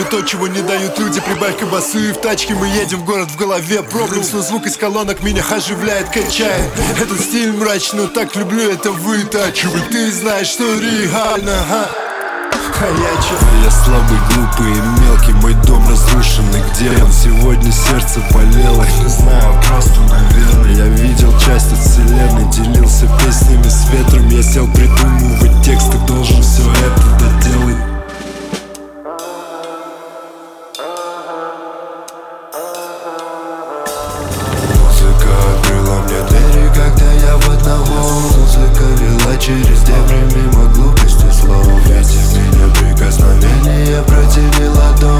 тебе то, чего не дают люди. Прибавь-ка басы, и в тачке мы едем в город в голове. Проблемс, но звук из колонок меня оживляет, качает. Этот стиль мрачный, но так люблю это вытачивать. Ты знаешь, что реально, я слабый, глупый и мелкий, мой дом разрушенный. Где он? Сегодня сердце болело. Не знаю, просто, наверное. Я видел часть от вселенной, делился песнями с ветром. Я сел придумывать тексты, должен все это доделать. Музыка открыла мне двери, когда я в одного. Музыка вела через дебри мимо глупости слов. Эти меня прикосновения противила до